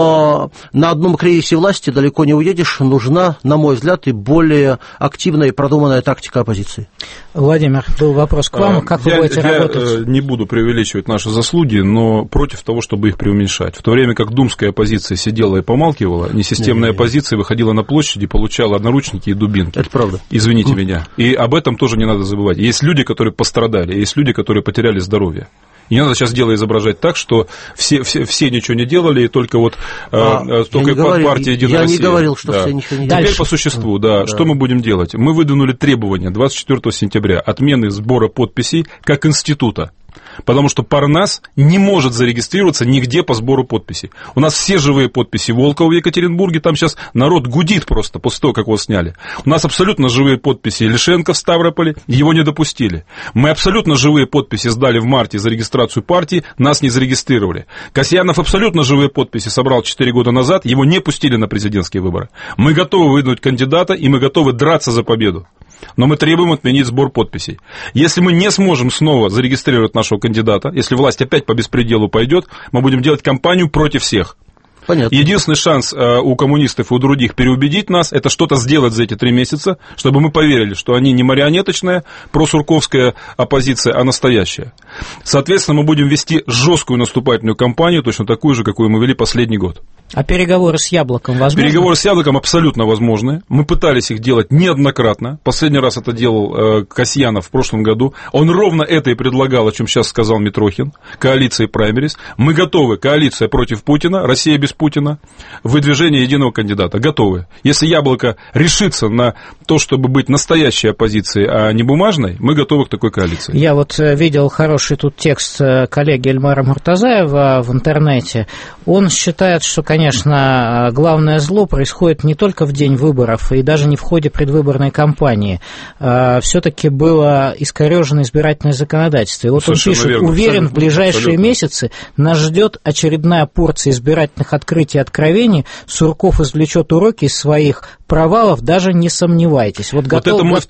Но на одном кризисе власти далеко не уедешь. Нужна, на мой взгляд, и более активная и продуманная тактика оппозиции. Владимир, был вопрос к вам. Как вы будете работать? Я не буду преувеличивать наши заслуги, но против того, чтобы их преуменьшать. В то время как думская оппозиция сидела и помалкивала, несистемная оппозиция выходила на площади, получала наручники и дубинки. Это правда. Извините меня. И об этом тоже не надо забывать. Есть люди, которые пострадали, есть люди, которые потеряли здоровье. И не надо сейчас дело изображать так, что все ничего не делали, и только вот только партия «Единая Россия». Я не говорил, что все ничего не делали. Теперь по существу, да. Что мы будем делать? Мы выдвинули требования 24 сентября отмены сбора подписей как института. Потому что Парнас не может зарегистрироваться нигде по сбору подписей. У нас все живые подписи Волкова в Екатеринбурге, там сейчас народ гудит просто после того, как его сняли. У нас абсолютно живые подписи Лишенко в Ставрополе, его не допустили. Мы абсолютно живые подписи сдали в марте за регистрацию партии, нас не зарегистрировали. Касьянов абсолютно живые подписи собрал 4 года назад, его не пустили на президентские выборы. Мы готовы выдвинуть кандидата, и мы готовы драться за победу. Но мы требуем отменить сбор подписей. Если мы не сможем снова зарегистрировать нашего кандидата, если власть опять по беспределу пойдет, мы будем делать кампанию против всех. Понятно. Единственный шанс у коммунистов и у других переубедить нас, это что-то сделать за эти 3 месяца, чтобы мы поверили, что они не марионеточная просурковская оппозиция, а настоящая. Соответственно, мы будем вести жесткую наступательную кампанию, точно такую же, какую мы вели последний год. А переговоры с Яблоком возможны? Переговоры с Яблоком абсолютно возможны. Мы пытались их делать неоднократно. Последний раз это делал Касьянов в прошлом году. Он ровно это и предлагал, о чем сейчас сказал Митрохин. Коалиция и праймерис. Мы готовы. Коалиция против Путина, Россия без Путина, выдвижение единого кандидата. Готовы. Если Яблоко решится на то, чтобы быть настоящей оппозицией, а не бумажной, мы готовы к такой коалиции. Я вот видел хороший тут текст коллеги Эльмара Муртазаева в интернете. Он считает, что, конечно, главное зло происходит не только в день выборов и даже не в ходе предвыборной кампании. Все-таки было искорежено избирательное законодательство. И вот совершенно он пишет, верно. Уверен, в ближайшие месяцы нас ждет очередная порция избирательных открытий и откровений. Сурков извлечет уроки из своих провалов, даже не сомневайтесь. Вот это мой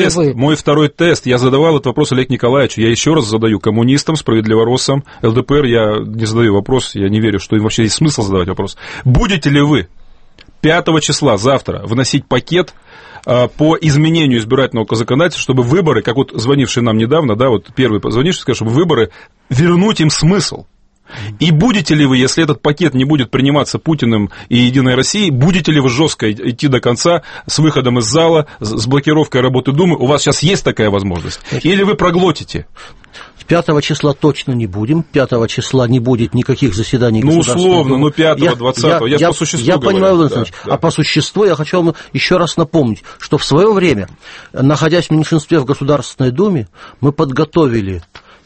второй тест. Я задавал этот вопрос Олегу Николаевичу. Я еще раз задаю коммунистам, справедливороссам, ЛДПР. Я не задаю вопрос, я не верю, что им вообще есть смысл задавать вопрос. Будете ли вы 5 числа, завтра, вносить пакет по изменению избирательного законодательства, чтобы выборы, как вот звонивший нам недавно, да, вот первый позвонивший, сказал, чтобы выборы вернуть им смысл? И будете ли вы, если этот пакет не будет приниматься Путиным и Единой Россией, будете ли вы жестко идти до конца с выходом из зала, с блокировкой работы Думы? У вас сейчас есть такая возможность? Или вы проглотите? 5 числа точно не будем. 5 числа не будет никаких заседаний Государственной Думы. Условно, 5-го, 20-го. Я по существу говорю. Я понимаю, Владимир Александрович. Да. А по существу я хочу вам еще раз напомнить, что в свое время, находясь в меньшинстве в Государственной Думе, мы подготовили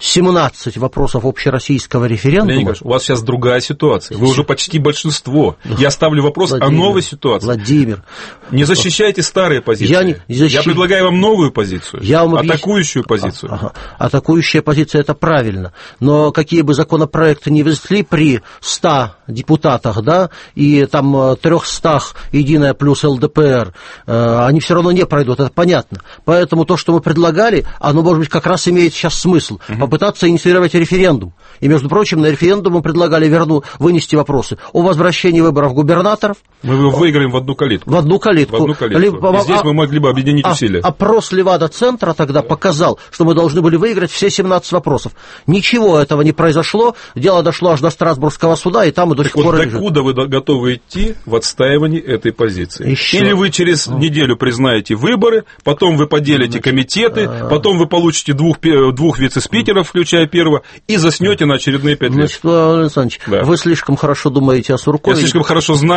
17 вопросов общероссийского референдума. Леонид Ильич, у вас сейчас другая ситуация. Вы уже почти большинство. Я ставлю вопрос о новой ситуации. Владимир. Не защищайте старые позиции. Я предлагаю вам новую позицию. Атакующую позицию. Атакующая позиция – это правильно. Но какие бы законопроекты ни внесли при 100 депутатах, да, и там 300 Единая плюс ЛДПР, они все равно не пройдут, это понятно. Поэтому то, что мы предлагали, оно, может быть, как раз имеет сейчас смысл. Попытаться инициировать референдум. И, между прочим, на референдум мы предлагали вынести вопросы о возвращении выборов губернаторов. Мы его выиграем в одну калитку. В одну калитку. Здесь мы могли бы объединить усилия. Опрос Левада-центра тогда показал, что мы должны были выиграть все 17 вопросов. Ничего этого не произошло. Дело дошло аж до Страсбургского суда, и там и до сих пор лежит. Докуда вы готовы идти в отстаивании этой позиции? Или вы через неделю признаете выборы, потом вы поделите комитеты, потом вы получите двух вице-спикеров, включая первого, и заснете на очередные 5 лет. Значит, Владимир Александрович, вы слишком хорошо думаете о Суркове. Я слишком хорошо знаю.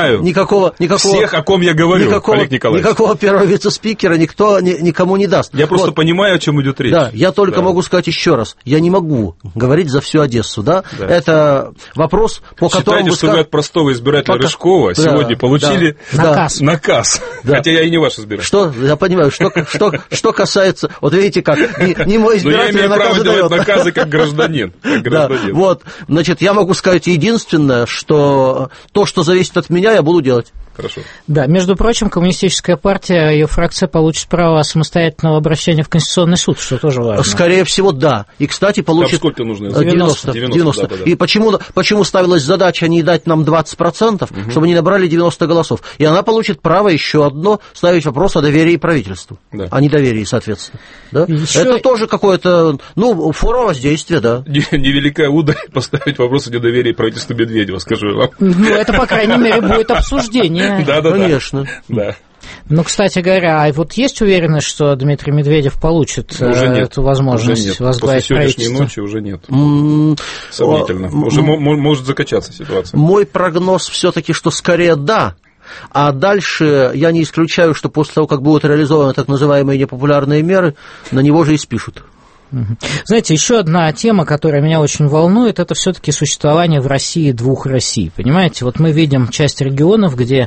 никакого... Всех, о ком я говорю, Олег Николаевич. Никакого первого вице-спикера никто никому не даст. Я просто понимаю, о чем идет речь. Да, я только могу сказать еще раз. Я не могу говорить за всю Одессу, да? Это вопрос, по которому... Считайте, что вы от простого избирателя Рыжкова сегодня получили наказ. Да. Хотя я и не ваш избиратель. Что, я понимаю, что касается... Вот видите как, не мой избиратель, но я имею право делать наказы как гражданин. Да, вот, значит, я могу сказать единственное, что то, что зависит от меня, я буду делать. Хорошо. Да, между прочим, Коммунистическая партия, ее фракция получит право самостоятельного обращения в Конституционный суд, что тоже важно. Скорее всего, да. И, кстати, получит... Там сколько нужно? 90. Да. И почему ставилась задача не дать нам 20%, чтобы не набрали 90 голосов? И она получит право еще одно ставить вопрос о доверии правительству, о недоверии, соответственно. Да? Это тоже какое-то, форма воздействия, да. Невеликая удаль поставить вопрос о недоверии правительству Медведева, скажу я вам. Это, по крайней мере, будет обсуждение. Да, конечно. Да. Ну, кстати говоря, а вот есть уверенность, что Дмитрий Медведев получит эту возможность возглавить правительство? После сегодняшней ночи уже нет. Сомнительно. Уже может закачаться ситуация. Мой прогноз все-таки, что скорее да. А дальше я не исключаю, что после того, как будут реализованы так называемые непопулярные меры, на него же и спишут. Знаете, еще одна тема, которая меня очень волнует, это все-таки существование в России двух Россий. Понимаете, вот мы видим часть регионов, где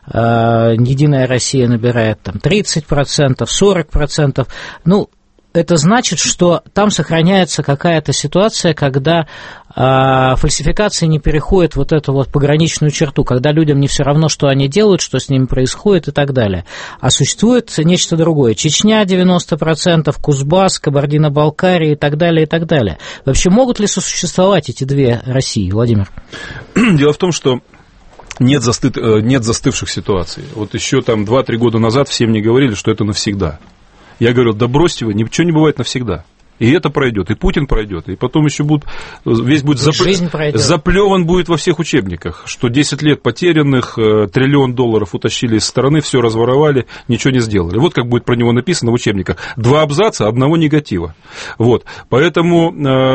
Единая Россия набирает там 30%, 40%. Это значит, что там сохраняется какая-то ситуация, когда фальсификации не переходят вот эту вот пограничную черту, когда людям не все равно, что они делают, что с ними происходит и так далее. А существует нечто другое. Чечня 90%, Кузбасс, Кабардино-Балкария и так далее, и так далее. Вообще могут ли сосуществовать эти две России, Владимир? Дело в том, что нет застывших ситуаций. Вот еще там 2-3 года назад всем мне говорили, что это навсегда. Я говорю, да бросьте вы, ничего не бывает навсегда. И это пройдет, и Путин пройдет, и потом еще весь будет заплеван будет во всех учебниках, что 10 лет потерянных, $1 триллион утащили из страны, все разворовали, ничего не сделали. Вот как будет про него написано в учебниках. 2 абзаца, одного негатива. Вот. Поэтому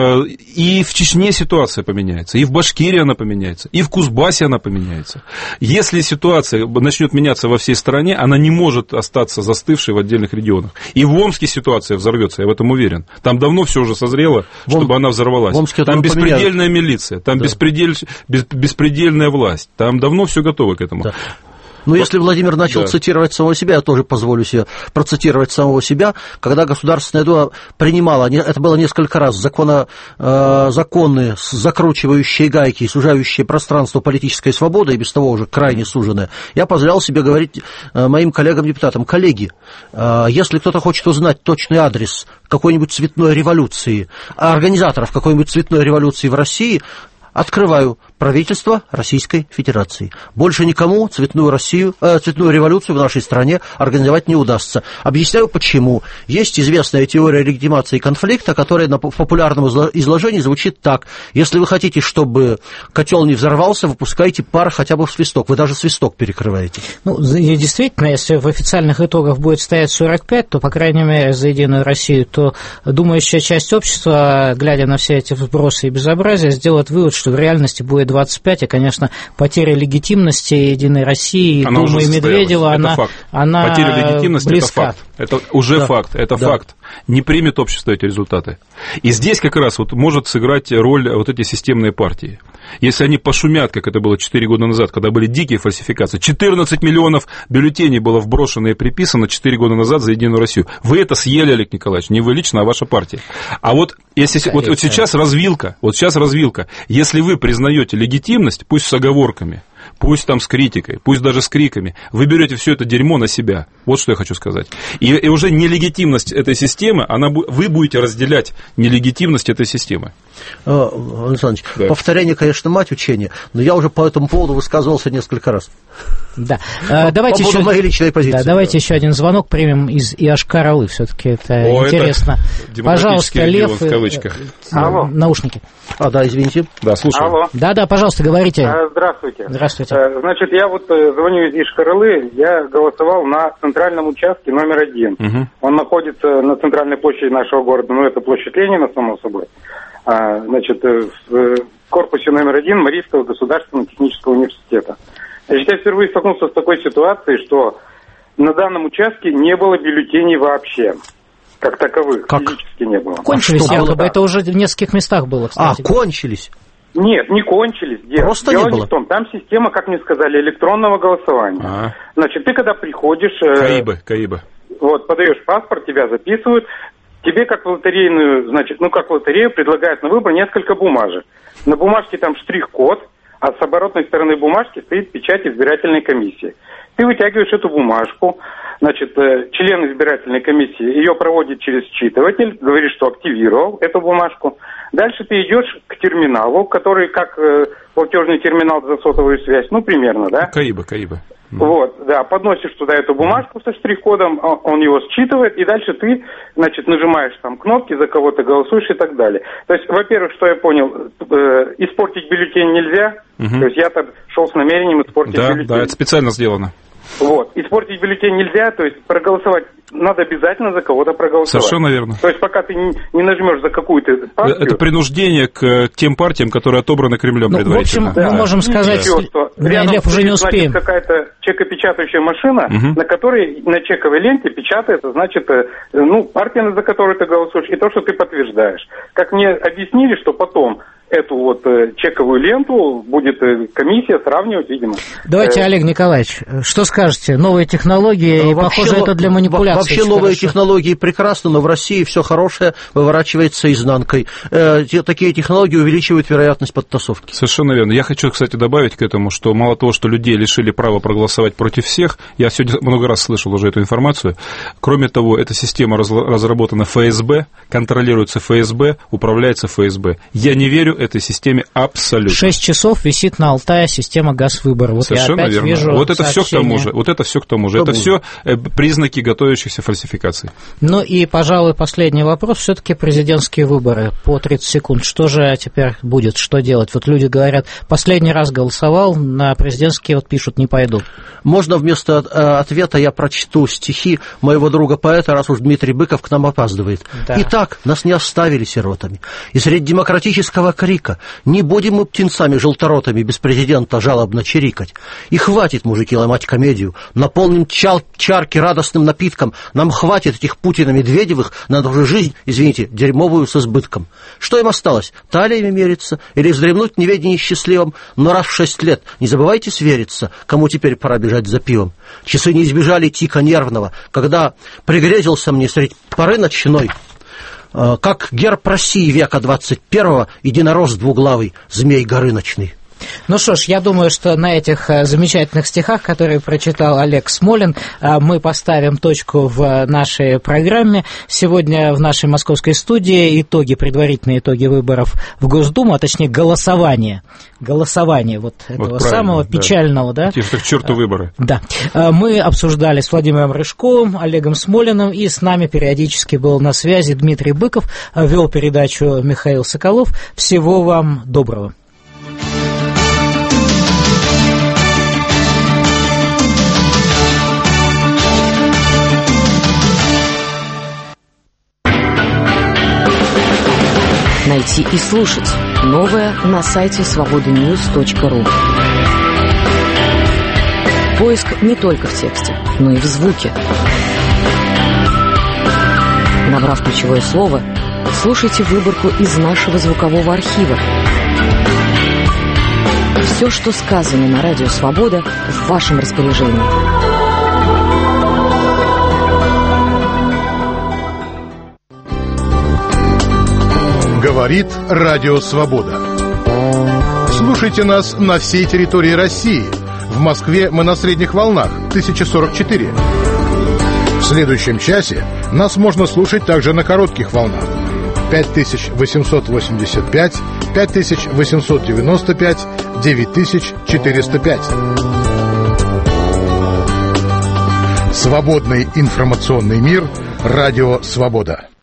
и в Чечне ситуация поменяется, и в Башкирии она поменяется, и в Кузбассе она поменяется. Если ситуация начнет меняться во всей стране, она не может остаться застывшей в отдельных регионах. И в Омске ситуация взорвется, я в этом уверен. Там давно все уже созрело, чтобы она взорвалась. Там беспредельная милиция, там беспредельная власть, там давно все готово к этому. Да. Но если Владимир начал цитировать самого себя, я тоже позволю себе процитировать самого себя. Когда Государственная Дума принимала, это было несколько раз, законы, закручивающие гайки и сужающие пространство политической свободы, и без того уже крайне суженное, я позволял себе говорить моим коллегам-депутатам: коллеги, если кто-то хочет узнать точный адрес какой-нибудь цветной революции, организаторов какой-нибудь цветной революции в России, открываю: правительство Российской Федерации. Больше никому цветную революцию в нашей стране организовать не удастся. Объясняю, почему. Есть известная теория легитимации конфликта, которая в популярном изложении звучит так: если вы хотите, чтобы котел не взорвался, выпускайте пар хотя бы в свисток. Вы даже свисток перекрываете. Действительно, если в официальных итогах будет стоять 45, то, по крайней мере, за Единую Россию, то думающая часть общества, глядя на все эти вбросы и безобразия, сделает вывод, что в реальности будет 25, и, конечно, потеря легитимности Единой России, Думы и Медведева, она потеря легитимности близка. Это уже факт, это факт. Не примет общество эти результаты. И здесь как раз может сыграть роль эти системные партии. Если они пошумят, как это было 4 года назад, когда были дикие фальсификации, 14 миллионов бюллетеней было вброшено и приписано 4 года назад за Единую Россию. Вы это съели, Олег Николаевич, не вы лично, а ваша партия. А вот сейчас развилка, если вы признаете легитимность, пусть с оговорками, пусть там с критикой, пусть даже с криками, вы берете все это дерьмо на себя. Вот что я хочу сказать. И уже нелегитимность этой системы, вы будете разделять нелегитимность этой системы. Александр Ильич, повторение, конечно, мать учения, но я уже по этому поводу высказывался несколько раз. Да. Давайте по поводу моей личной позиции. Давайте еще один звонок примем из Иошкар-Олы. Все-таки это интересно. Это пожалуйста, Лев, в кавычках. Алло. Наушники. Извините. Да, слушаю. Алло. Да, пожалуйста, говорите. Здравствуйте. Здравствуйте. Значит, я звоню из Иошкар-Олы. Я голосовал на центральном участке номер 1. Угу. Он находится на центральной площади нашего города. Это площадь Ленина, само собой. Значит, в корпусе номер 1 Марийского государственного технического университета. Значит, я впервые столкнулся с такой ситуацией, что на данном участке не было бюллетеней вообще. Как таковых, физически не было. Кончились, якобы, это уже в нескольких местах было, кстати. Кончились? Нет, не кончились. Просто дело не было? Не в том. Там система, как мне сказали, электронного голосования. Значит, ты когда приходишь... Каиба. Вот, подаешь паспорт, тебя записывают. Тебе, как в лотерейную, значит, как в лотерею, предлагают на выбор несколько бумажек. На бумажке там штрих-код, а с оборотной стороны бумажки стоит печать избирательной комиссии. Ты вытягиваешь эту бумажку, значит, член избирательной комиссии ее проводит через считыватель, говорит, что активировал эту бумажку. Дальше ты идешь к терминалу, который как платежный терминал за сотовую связь, примерно, да? Каиба. Вот, да, подносишь туда эту бумажку со штрих-кодом, он его считывает, и дальше ты, значит, нажимаешь там кнопки, за кого ты голосуешь и так далее. То есть, во-первых, что я понял, испортить бюллетень нельзя, то есть я-то шел с намерением испортить бюллетень. Да, это специально сделано. Вот, испортить бюллетень нельзя, то есть проголосовать надо обязательно за кого-то проголосовать. Совершенно верно. То есть пока ты не нажмешь за какую-то партию... Это принуждение к тем партиям, которые отобраны Кремлем предварительно. В общем, мы можем сказать, что Лев, уже не успеем. Значит, какая-то чекопечатающая машина, на которой на чековой ленте печатается, значит, партия, за которую ты голосуешь, и то, что ты подтверждаешь. Как мне объяснили, что потом эту вот чековую ленту будет комиссия сравнивать, видимо. Давайте, Олег Николаевич, что скажете? Новые технологии, и, похоже, это для манипуляции. Вообще новые технологии прекрасны, но в России все хорошее выворачивается изнанкой. Такие технологии увеличивают вероятность подтасовки. Совершенно верно. Я хочу, кстати, добавить к этому, что мало того, что людей лишили права проголосовать против всех, я сегодня много раз слышал уже эту информацию, кроме того, эта система разработана ФСБ, контролируется ФСБ, управляется ФСБ. Я не верю этой системе абсолютно. 6 часов висит на Алтае система газвыбора. Вот совершенно я опять верно. Вижу вот это все к тому же. Это будет. все признаки готовящихся фальсификаций. Ну и, пожалуй, последний вопрос. Все-таки президентские выборы по 30 секунд. Что же теперь будет? Что делать? Вот люди говорят, последний раз голосовал, на президентские пишут, не пойду. Можно вместо ответа я прочту стихи моего друга-поэта, раз уж Дмитрий Быков к нам опаздывает. Да. Итак, нас не оставили сиротами. И среди демократического крика не будем мы птенцами желторотами без президента жалобно чирикать. И хватит, мужики, ломать комедию. Наполним чарки радостным напитком. Нам хватит этих Путина-Медведевых на нашу жизнь, извините, дерьмовую с избытком. Что им осталось? Талиями мериться? Или вздремнуть в неведении счастливом? Но раз в 6 лет не забывайте свериться, кому теперь пора бежать за пивом. Часы не избежали тика нервного, когда пригрезился мне средь поры ночной, как герб России века 21-го, единорос двуглавый, змей Горыночный. Ну что ж, я думаю, что на этих замечательных стихах, которые прочитал Олег Смолин, мы поставим точку в нашей программе. Сегодня в нашей московской студии предварительные итоги выборов в Госдуму, а точнее голосование вот этого самого печального, да? К черту выборы. Да. Мы обсуждали с Владимиром Рыжковым, Олегом Смолиным, и с нами периодически был на связи Дмитрий Быков, вел передачу Михаил Соколов. Всего вам доброго. Найти и слушать новое на сайте свободаnews.ru. Поиск не только в тексте, но и в звуке. Набрав ключевое слово, слушайте выборку из нашего звукового архива. Все, что сказано на радио «Свобода», в вашем распоряжении. Говорит Радио Свобода. Слушайте нас на всей территории России. В Москве мы на средних волнах 1044. В следующем часе нас можно слушать также на коротких волнах 5885, 5895, 9405. Свободный информационный мир. Радио Свобода.